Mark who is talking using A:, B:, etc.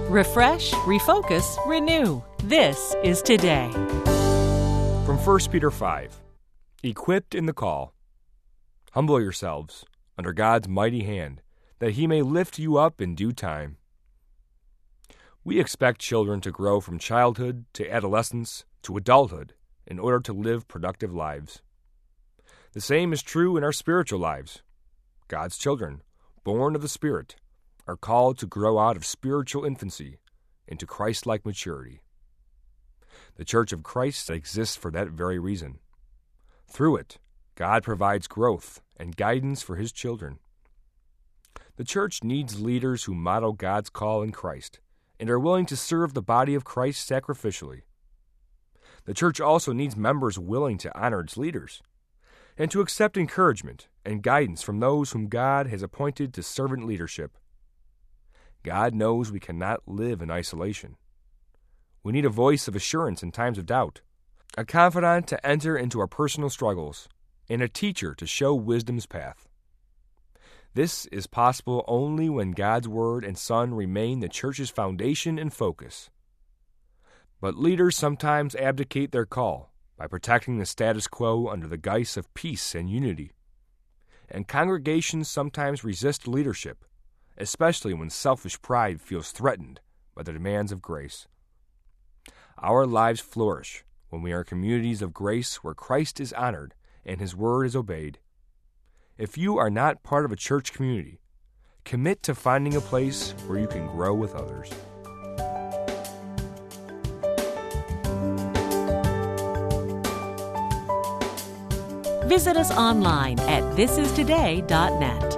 A: Refresh, refocus, renew. This is Today.
B: From 1 Peter 5, equipped in the call. Humble yourselves under God's mighty hand, that he may lift you up in due time. We expect children to grow from childhood to adolescence to adulthood in order to live productive lives. The same is true in our spiritual lives. God's children, born of the Spirit, are called to grow out of spiritual infancy into Christ-like maturity. The Church of Christ exists for that very reason. Through it, God provides growth and guidance for his children. The church needs leaders who model God's call in Christ and are willing to serve the body of Christ sacrificially. The church also needs members willing to honor its leaders and to accept encouragement and guidance from those whom God has appointed to servant leadership. God knows we cannot live in isolation. We need a voice of assurance in times of doubt, a confidant to enter into our personal struggles, and a teacher to show wisdom's path. This is possible only when God's Word and Son remain the church's foundation and focus. But leaders sometimes abdicate their call by protecting the status quo under the guise of peace and unity. And congregations sometimes resist leadership, especially when selfish pride feels threatened by the demands of grace. Our lives flourish when we are communities of grace where Christ is honored and his word is obeyed. If you are not part of a church community, commit to finding a place where you can grow with others.
A: Visit us online at thisistoday.net.